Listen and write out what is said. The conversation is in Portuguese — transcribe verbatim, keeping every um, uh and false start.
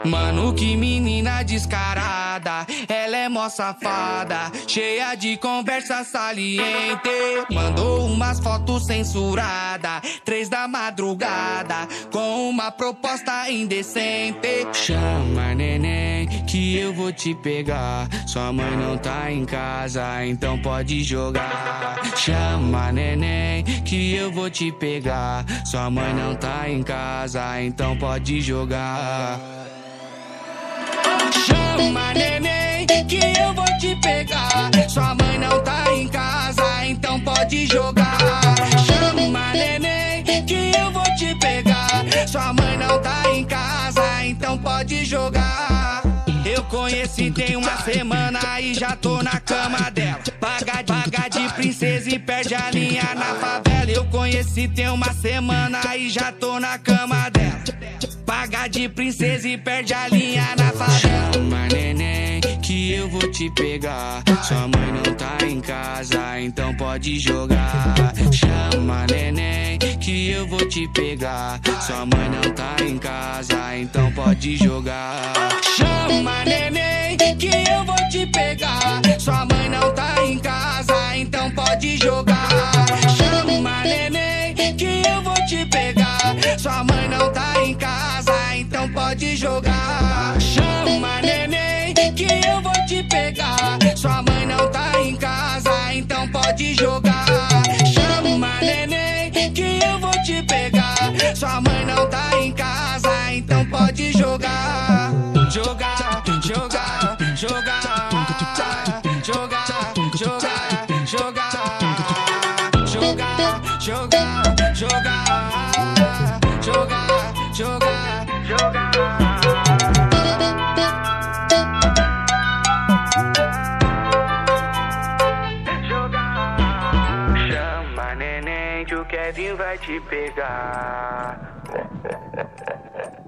Mano, que menina descarada, ela é mó safada, cheia de conversa saliente. Mandou umas fotos censuradas, três da madrugada, com uma proposta indecente. Chama, neném, que eu vou te pegar. Sua mãe não tá em casa, então pode jogar. Chama, neném, que eu vou te pegar. Sua mãe não tá em casa, então pode jogar. Chama, neném, que eu vou te pegar. Sua mãe não tá em casa, então pode jogar. Chama, neném, que eu vou te pegar. Sua mãe não tá em casa, então pode jogar. Eu conheci tem uma semana e já tô na cama dela. Paga, paga de princesa e perde a linha na favela. Eu conheci tem uma semana e já tô na cama dela. Paga de princesa e perde a linha na favela. Chama, neném, que eu vou te pegar. Sua mãe não tá em casa, então pode jogar. Chama, neném, que eu vou te pegar. Sua mãe não tá em casa, então pode jogar. Chama, neném, que eu vou te pegar. Sua mãe não tá em casa, então pode jogar. Chama, neném, que eu vou te pegar. Sua mãe não tá em casa, então pode jogar. Chama, neném, que eu vou te pegar. Sua mãe não tá em casa, então pode jogar. Chama, neném, que eu vou te pegar. Sua mãe não tá em casa, então pode jogar. Jogar, jogar, jogar, jogar, jogar, jogar, jogar, jogar, jogar, jogar, jogar, jogar. Chama, neném, que o Kevin vai te pegar.